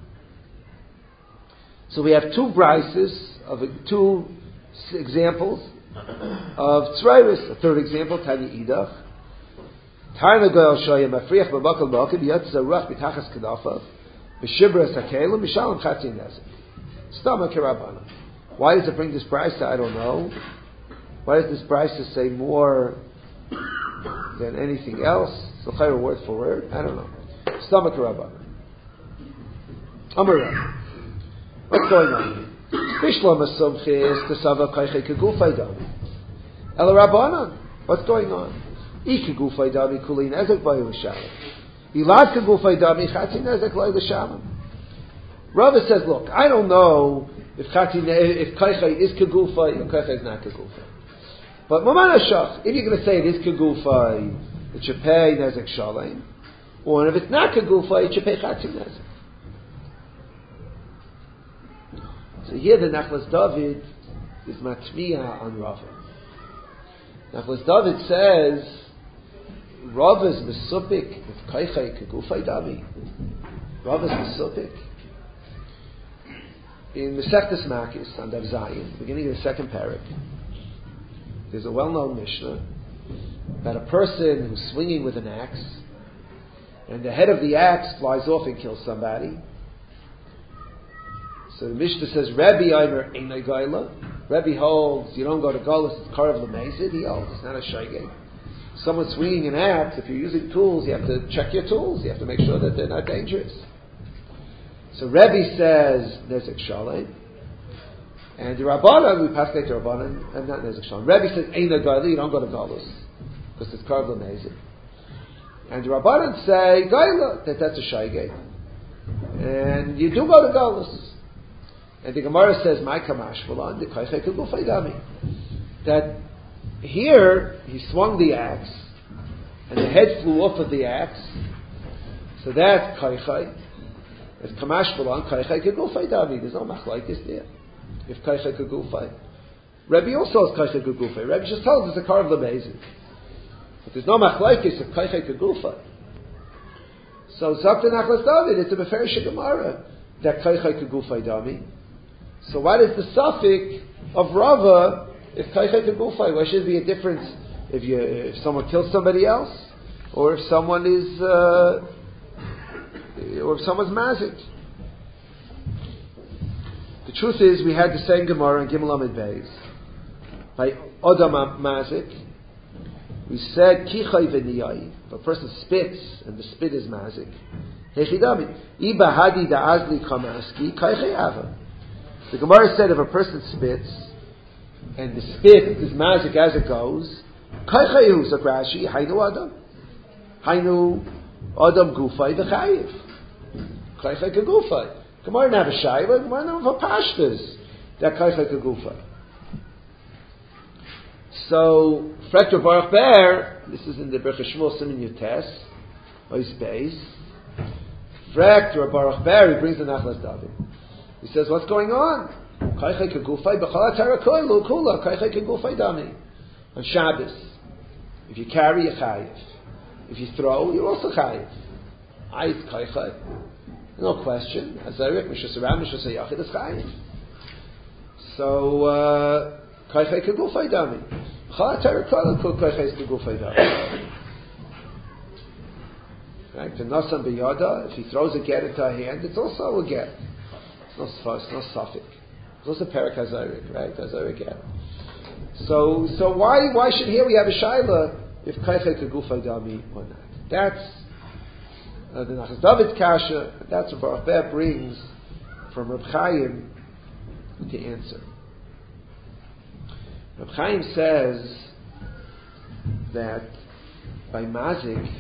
Speaker 1: So we have two brises of two examples of tzorayris. A third example, Tani idach. Tarnagoyel shoyim afriach b'makol b'akim yotz ruach b'tachas kedafav b'shibras hakelim b'shalom chatzi nezek. Stama kerabana. Why does it bring this brise? I don't know. Why does this brise say more than anything else? So chayr word for word. I don't know. Stama kerabana. Amar Rav. What's going on here? Bishlam asomchis tesava kayche kegufay dami. El Rabbanan. What's going on? Ik kegufay dami kuli nezek bayu l'shalom. Ilad kegufay dami chatzi nezek loy l'shalom. Rava says, look, I don't know if chatzi if kayche is kegufay or kayche is not kegufay. But Maman Hashach, if you're going to say it is kegufay, it should pay nezek shalom. Or if it's not kegufay, it should pay chatzi nezek. So here the Nachlas David is matmiya on Rava. Nachlas David says Rava's mesupik with kaychay kegufay dami. Rav is Mesupik. In Masechtas Makis, on Dav Zayin, beginning of the second parak, there's a well-known Mishnah about a person who's swinging with an axe, and the head of the axe flies off and kills somebody. So the Mishnah says, Rebbe Eimer Einay Gaila. Rebbe holds you don't go to Golis, it's Karav L'Mezid. He holds it's not a Shaygay. Someone swinging an axe, if you're using tools, you have to check your tools. You have to make sure that they're not dangerous. So Rebbe says Nezek Shalem, and the Rabbanan, we pass it to Rabbanan, and not Nezek Shalem. Rebbe says Einay Gaila, you don't go to Golis because it's Karav L'Mezid. And the Rabbanan say Gaila, that that's a Shaygay, and you do go to Golis. And the Gemara says, "My kamash v'lan the kaychay kegufay dami." That here he swung the axe, and the head flew off of the axe. So that's kaychay. It's kamash v'lan kaychay kegufay dami. There's no machlokes there. If kaychay kegufay, Rebbe also is kaychay kegufay. Rebbe just told us it's a Karav L'Mezid, but there's no machlokes of kaychay kegufay. So Zakta Nachlas David, it's a beferish Gemara that kaychay kegufay dami. So what is the suffix of Rava if kaychay kegufay? Why should there be a difference if you if someone kills somebody else, or if someone is uh, or if someone's mazik? The truth is, we had the same Gemara in Gimel Amid Beis by Adam Mazik. We said kichay v'niyai. If a person spits and the spit is mazik, hechidami iba hadi da'azli kamaski kaychay ava. The Gemara said if a person spits and the spit is mazik as it goes, kaychayu sakrashi hainu adam, hainu adam gufay v'chayiv, kaychay kegufay. Gemara didn't have a shayla. Gemara didn't have a pashtas that kaychay kegufay. So Frektor Baruch Ber, this is in the Berch Shmuel Simin Yutes, Ois Beis. Frektor Baruch Ber, he brings the Nachlas David. He says, what's going on? Kaychay kegufay b'chol ha'tarakoy lo kula kaychay kegufay dami. On Shabbos, if you carry, you're chayiv. If you throw, you're also chayiv. Ayit kaychay, no question. Azarik mishus aram mishus hayachid is chayiv. So kaychay kegufay dami. B'chol ha'tarakoy lo kaychay kegufay dami. Right? To nasan b'yada, if he throws a get into a hand, it's also a get. No sfas, no suffix. It's also perak hazarik, right? Hazarik get. So, so why why should here we have a shaila if kaychay kegufay dami or not? That's uh, the Nachas David's kasha. That's what Baruch Ber brings from Reb Chaim to answer. Reb Chaim says that by mazik,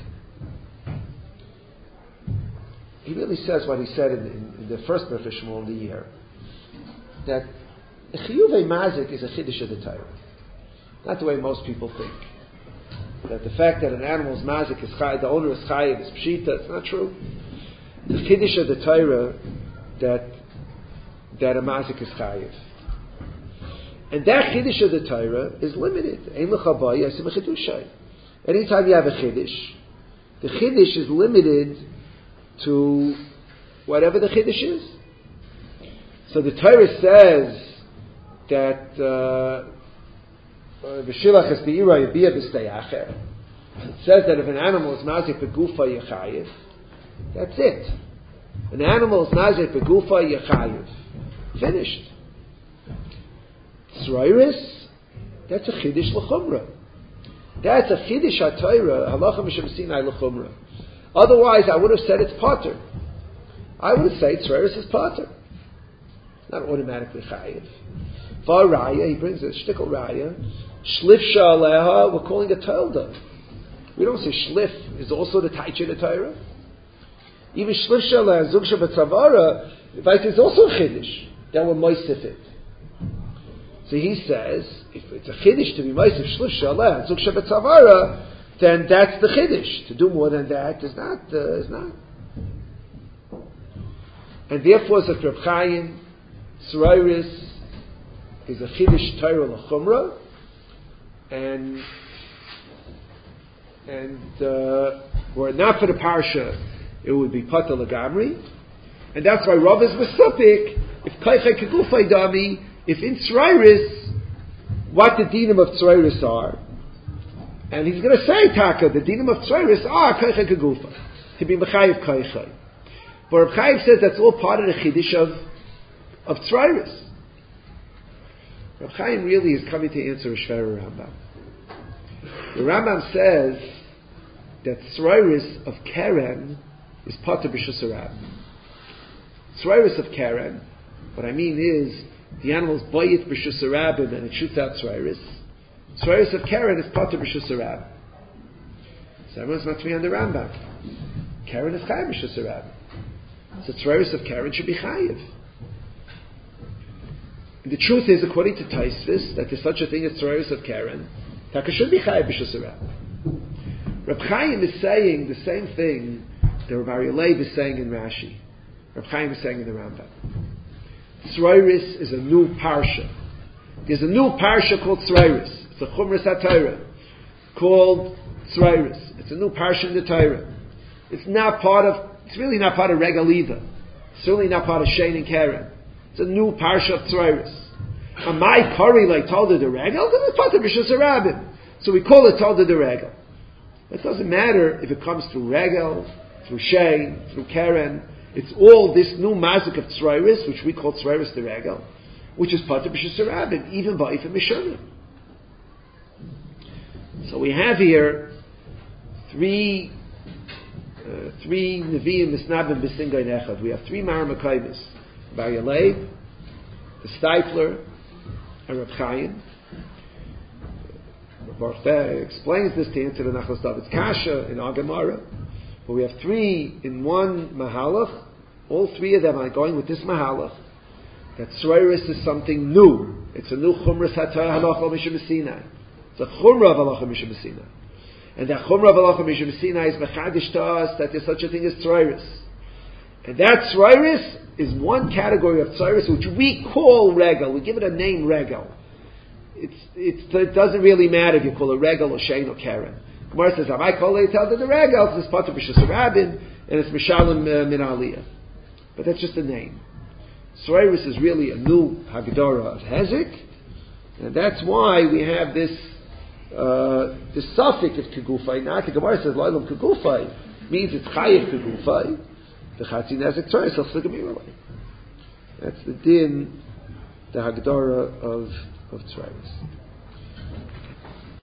Speaker 1: he really says what he said in, in, in the first Berch Shmuel in the year, that chiyuvei mazik is a chiddush of the Torah. Not the way most people think. That the fact that an animal's mazik is chayiv, the owner is chayiv, is pshita, it's not true. The chiddush of the Torah that that a mazik is chayiv. And that chiddush of the Torah is limited. Ein lecha bai yasim chidushay. Anytime you have a chiddush, the chiddush is limited to whatever the chiddush is. So the Torah says that v'shilach es be'ira yabiyah b'steyacher. It says that if an animal is mazik begufa yechayiv, that's it. An animal is mazik begufa yechayiv. Finished. Tzrairis, that's a chiddush l'chumra. That's a chiddush ha-Torah halacha m'shem sinai l'chumra. Otherwise, I would have said it's potter. I would say tzrairis is potter. Not automatically chayiv. Var raya, he brings a shtickle raya. Shlifsha aleha, we're calling it tolda. We don't say shlif is also the taicha the Torah. Even shlifsha aleha, zugsha b'tzavara, is also a chiddush. That we're moisif it. So he says, if it's a chiddush to be moisif shlifsha aleha, zugsha b'tzavara, then that's the chiddush. To do more than that is not, uh, is not. And therefore, as a Reb Chaim, Tzrairis is a chiddush Torah l'chumra, and and uh, were it not for the parsha it would be Patel Lagamri. And that's why Rav is Mesupik, if Kaichai Kegufay Dami, if in Tzrairis, what the dinim of Tzrairis are. And he's going to say, Taka, the dinim of Tzrairis are Kaichai Kegufay, to be Mechayiv Kaichai. But Rav Chaim says that's all part of the Chiddush of, of Tzrairis. Rav Chaim really is coming to answer a Shver Rambam. The Rambam says that Tzrairis of Keren is Pater B'Shus Harab. Tzrairis of Keren, what I mean is, the animal's Bayit B'Shus Harabim and it shoots out Tzrairis. Tzrairis of Keren is Pater B'Shus Harab. So everyone's not to be on the Rambam. Keren is Chayiv B'Shus Harab. So Tzrairis of Keren should be Chayiv. And the truth is, according to Taisvis, that there's such a thing as Tzrairis of Keren, Taka should be Chayiv B'Shus Harab. Reb Chaim is saying the same thing that Reb Aryeh Leib is saying in Rashi. Reb Chaim is saying in the Rambam. Tzrairis is a new parsha. There's a new parsha called Tzrairis. It's a Chumras HaTorah called Tzrairis. It's a new parsha in the Torah. It's not part of, it's really not part of Regal either. It's certainly not part of Shein and Keren. It's a new parsha of Tzrairis. And my Kari like Talda de Regal, then it's part of B'Shus Harabim. So we call it Talda de Regal. It doesn't matter if it comes through Regal, through Shein, through Keren. It's all this new mazik of Tzrairis, which we call Tzrairis de Regal, which is part of B'Shus Harabim, even by Ifim Mishanim. So we have here three uh, three Nevi'im Misnabim B'Singai Nechad. We have three Maramakaibis. Aryeh Leib, the Steipler, and Reb Chaim. Baruch explains this to answer the Nachlas David's Kasha in Agamara. But we have three in one Mahalach. All three of them are going with this Mahalach. That Tzrairis is something new. It's a new Chumras HaTorah Halacha Mishum Sinai. It's a Chumra of Halacha Mishum Sinai. And that Chumra of Halacha Mishum Sinai is Mechadish to us that there's such a thing as Tzrairis. And that Tzrairis is one category of Tzrairis which we call Regal. We give it a name Regal. It's, it's, it doesn't really matter if you call it Regal or Shein or Keren. Gemara says, I call it Tel the Regal, it's part of B'Shus Harabim, and it's Mishalim uh, Min Aliyah. But that's just a name. Tzrairis is really a new Hagdara of Hezek, and that's why we have this uh, this suffix of Kegufay. Not the Gemara says, Lo'ilam Kegufay, means it's Chayiv Kegufay. The Chatzin Nezek Tzrairis al Sligamiralay. That's the din, the Hagdara of, of Tzrairis.